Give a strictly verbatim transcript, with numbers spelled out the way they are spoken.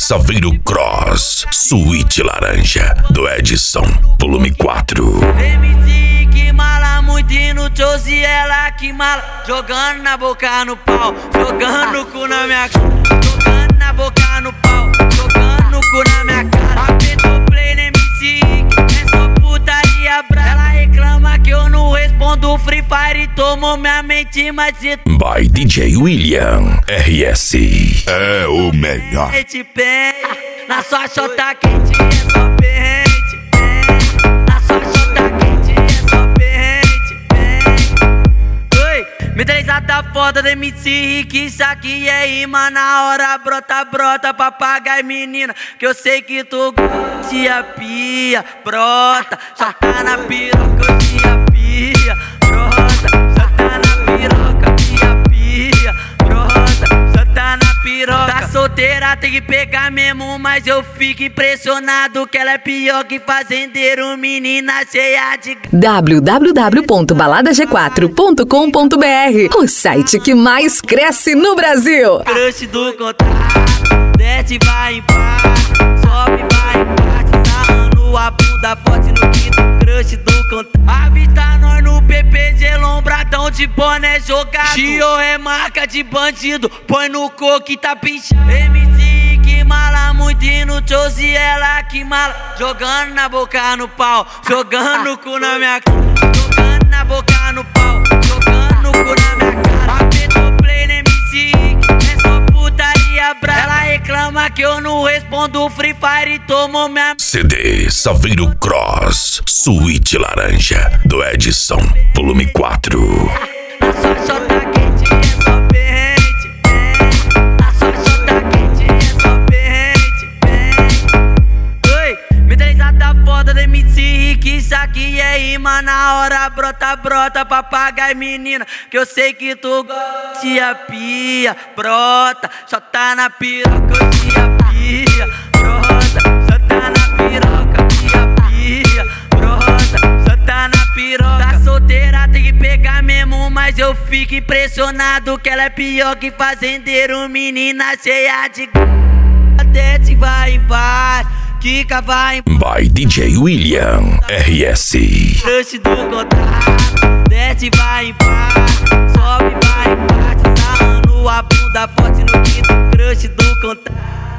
Saveiro Cross, Suíte Laranja, do Edson, volume quatro. M C que mala muito e no Josi ela que mala. Jogando na boca no pau, jogando o cu na minha cara. Jogando na boca no pau, jogando o cu na minha cara. Apertou play no M C, é só putaria brava. Ela reclama que eu não respondo Free Fire e tomou minha mente, mas se By D J William, R S. É o melhor. na sua chota quente é só pente, vem. Na sua chota quente é só pente, vem. Oi, medalhada foda do M C Rick, isso aqui é rima na hora. Brota, brota, papagaio menina, que eu sei que tu gosta de a pia. Brota, chota na piroca, eu te a pia. Brota, chota na piroca, te a pia. Brota, chota na piroca. Tá solteira, tem que pegar mesmo, mas eu fico impressionado que ela é pior que fazendeiro, menina cheia de... w w w ponto balada g quatro ponto com ponto b r, o site que mais cresce no Brasil. Crush do contrato, desce vai embaixo, sobe vai embaixo, sarrando a bunda forte no quinto. Crush do contrato, avista nós no P P G, lombradão de boné jogado. Gio é marca de bandido, põe no coco e tá pinchado. M C que mala muito e no Josi ela que mala. Jogando na boca no pau, jogando o cu na minha cara. Jogando na boca no pau, jogando o cu na minha cara. Apertou play no M C, é só putaria brava. Ela reclama que eu não respondo Free Fire e tomou minha... C D Saveiro Cross, Suíte Laranja, do Edson, volume quatro. Na sua chota quente é só pente, vem. Na sua chota quente é só pente, vem. Oi, medalhada foda do M C Rick, isso aqui é rima na hora. Brota, brota, papagaio menina, que eu sei que tu gosta de a pia. Brota, chota na piroca, eu te a pia. Brota, chota na piroca, te a pia. Brota, chota na piroca. Tá solteira, tem que pegar mesmo, mas eu fico impressionado que ela é pior que fazendeiro, menina cheia de... Desce vai embaixo, quica vai embaixo. By D J William, R S. Crush do contrato, desce vai embaixo, sobe vai embaixo, sarrando a bunda forte no quinto. Crush do contrato.